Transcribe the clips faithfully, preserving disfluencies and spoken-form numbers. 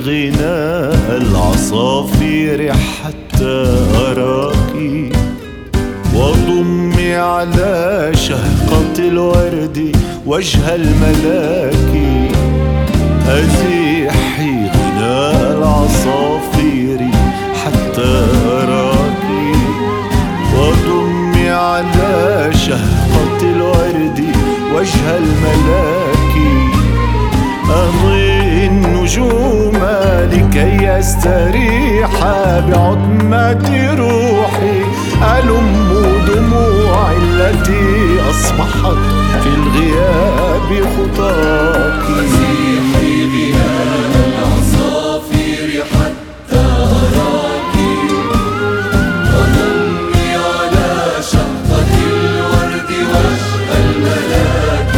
غناء العصافير حتى أراكِ، وضمي على شهقة الورد وجه الملاك. أزيحي غناء العصافير حتى أراكِ، وضمي على شهقة الورد وجه الملاك. أضيء النجوم لكي يستريح بعتمة روحي. ألم دموعي التي أصبحت في الغياب خطاك. أزيحي غناء العصافير حتى أراكِ، وضمي على شهقة الورد وجه الملاك.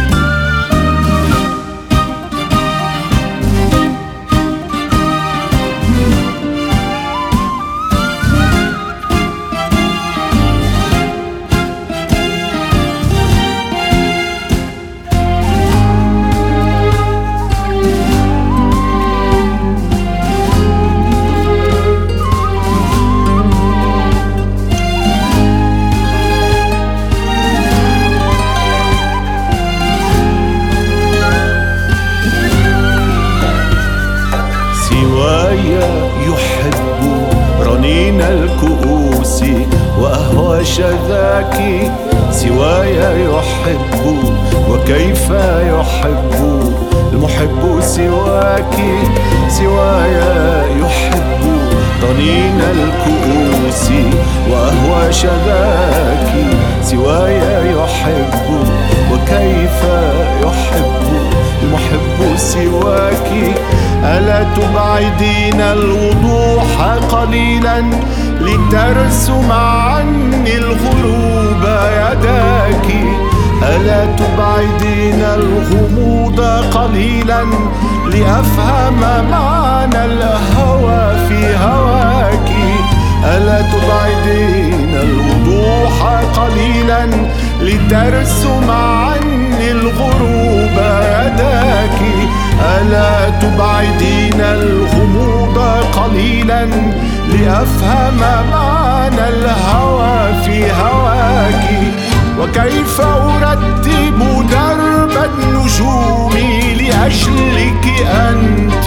سواي يحب رنين الكؤوس وأهوى شذاك. سواي يحب وكيف يحب المحب سواك. سواي يحب رنين الكؤوس وأهوى شذاك. سواي يحب وكيف يحب المحب سواك. ألا تبعدين الوضوح قليلا لترسم عني الغروب يداك. ألا تبعدين الغموض قليلا لأفهم معنى الهوى في هواك. ألا تبعدين الوضوح قليلا لترسم عني الغروب يداك. ألا تبعدين الغموض قليلا لأفهم معنى الهوى في هواك. وكيف أرتب درب النجوم لأجلك أنت،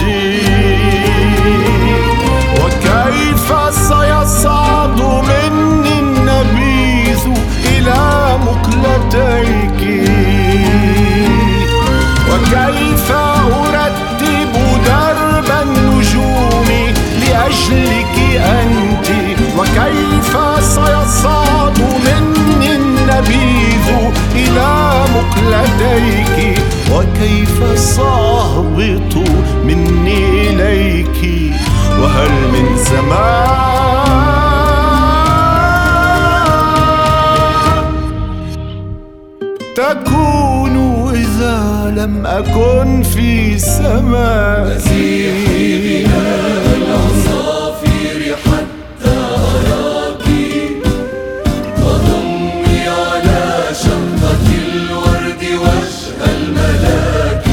وكيف سيصعد مني النبيذ إلى مقلتيك. وكيف أرتب درب النجوم لأجلك أنت، وكيف سيصعد مني النبيذ إلى مقلتيك. وكيف سأهبط مني إليك وهل من زمان تكون إذا لم أكن في سماء. أزيحي غناء العصافير حتى أراكِ، وضمي على شهقة الورد وجه الملاك.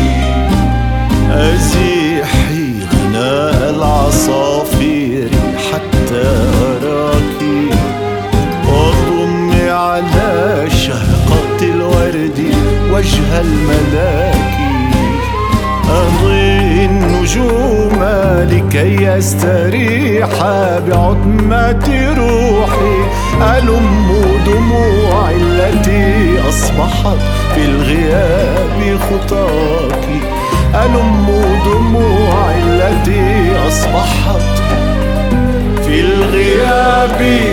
أزيحي غناء العصافير حتى أراكِ، وضمي على شهقة الورد وجه الملاك. أضيء النجوم لكي يستريح بعتمة روحي. ألم دموعي التي أصبحت في الغياب خطاك. ألم دموعي التي أصبحت في الغياب